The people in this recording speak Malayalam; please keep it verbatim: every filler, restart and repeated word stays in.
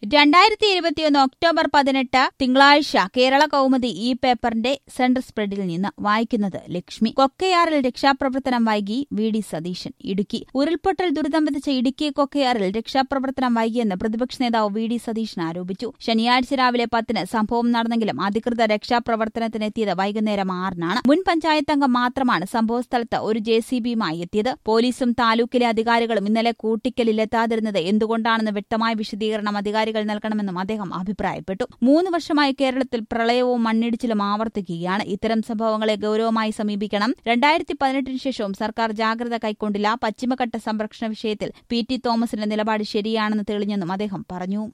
രണ്ടായിരത്തി ഇരുപത്തിയൊന്ന് ഒക്ടോബർ പതിനെട്ട് തിങ്കളാഴ്ച കേരള കൗമുദി ഈ പേപ്പറിന്റെ സെന്റർ സ്പ്രെഡിൽ നിന്ന് വായിക്കുന്നത് ലക്ഷ്മി. കൊക്കയാറിൽ രക്ഷാപ്രവർത്തനം വൈകി വി ഡി സതീശൻ. ഇടുക്കി. ഉരുൾപൊട്ടൽ ദുരിതം വിതച്ച ഇടുക്കി കൊക്കയാറിൽ രക്ഷാപ്രവർത്തനം വൈകിയെന്ന് പ്രതിപക്ഷ നേതാവ് വി ഡി സതീശൻ ആരോപിച്ചു. ശനിയാഴ്ച രാവിലെ പത്തിന് സംഭവം നടന്നെങ്കിലും അധികൃതർ രക്ഷാപ്രവർത്തനത്തിനെത്തിയത് വൈകുന്നേരം ആറിനാണ്. മുൻ പഞ്ചായത്ത് അംഗം മാത്രമാണ് സംഭവസ്ഥലത്ത് ഒരു ജെ സി ബിയുമായി എത്തിയത്. പോലീസും താലൂക്കിലെ അധികാരികളും ഇന്നലെ കൂട്ടിക്കലിലെത്താതിരുന്നത് എന്തുകൊണ്ടാണെന്ന് വ്യക്തമായ വിശദീകരണം അധികാരികൾ നൽകണമെന്നും അദ്ദേഹം അഭിപ്രായപ്പെട്ടു. മൂന്ന് വർഷമായി കേരളത്തിൽ പ്രളയവും മണ്ണിടിച്ചിലും ആവർത്തിക്കുകയാണ്. ഇത്തരം സംഭവങ്ങളെ ഗൌരവമായി സമീപിക്കണം. രണ്ടായിരത്തി പതിനെട്ടിന് ശേഷവും സർക്കാർ ജാഗ്രത കൈക്കൊണ്ടില്ല. പശ്ചിമഘട്ട സംരക്ഷണ വിഷയത്തിൽ പി ടി തോമസിന്റെ നിലപാട് ശരിയാണെന്ന് തെളിഞ്ഞെന്നും അദ്ദേഹം പറഞ്ഞു.